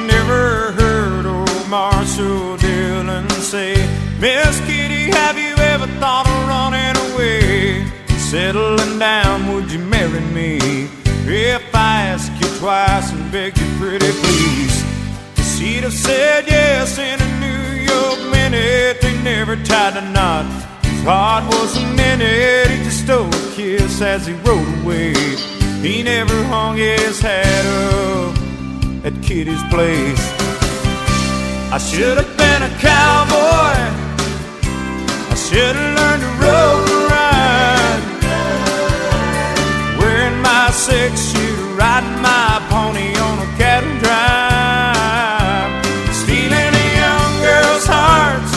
never heard old Marshall Dillon say, Miss Kitty, have you ever thought of running away? Settling down, would you marry me? If I ask you twice and beg you pretty please, she'd have said yes in a New York minute. They never tied a knot, his heart was a minute. He just stole a kiss as he rode away. He never hung his hat up at Kitty's place. I should have been a cowboy, I should have learned to rope and ride, wearing my 6-shooter, riding my pony on a cattle drive, stealing a young girl's hearts,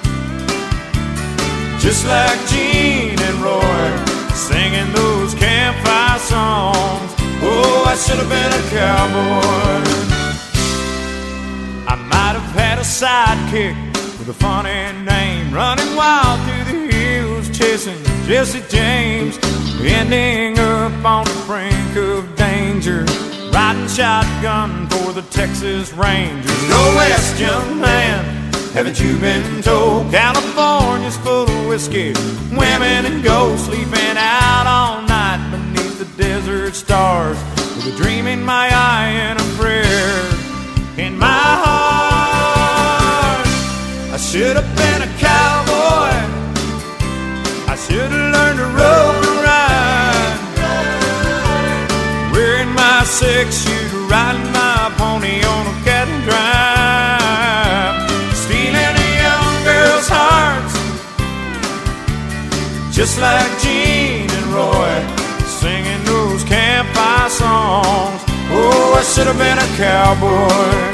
just like Gene and Roy, singing those campfire songs. Oh, I should have been a cowboy. I might have had a sidekick with a funny name, running wild through the hills, chasing Jesse James, ending up on the brink of danger, riding shotgun for the Texas Rangers. Go west, young man, haven't you been told? California's full of whiskey, women and gold, sleeping out all night beneath the desert stars, with a dream in my eye and a prayer in my heart. I should have been a cowboy, I should have learned to rope and ride, wearing my 6-shooter, riding my pony on a cattle drive, stealing a young girl's hearts, just like Gene and Roy, singing those campfire songs. Oh, I should have been a cowboy.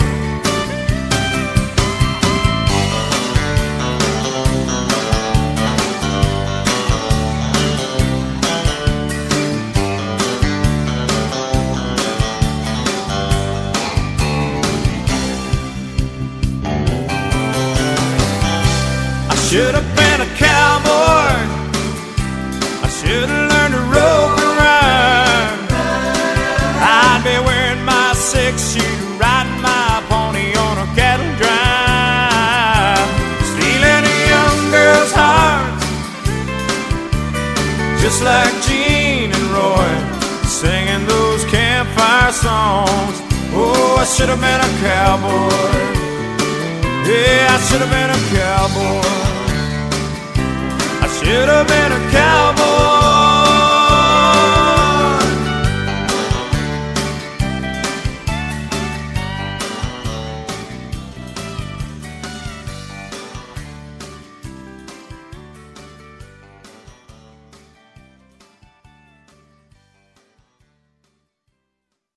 I should have been a cowboy, I should have learned to rope and ride, I'd be wearing my 6-shooter, riding my pony on a cattle drive, stealing a young girl's heart, just like Gene and Roy, singing those campfire songs. Oh, I should have been a cowboy. Yeah, I should have been a cowboy. I should have been a